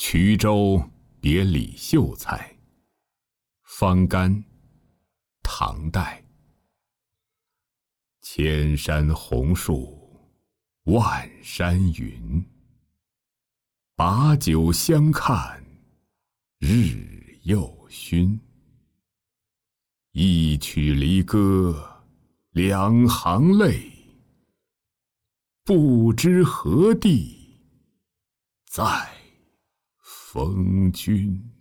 衢州别李秀才。方干，唐代。千山红树，万山云。把酒相看，日又熏。一曲离歌，两行泪。不知何地，在风君。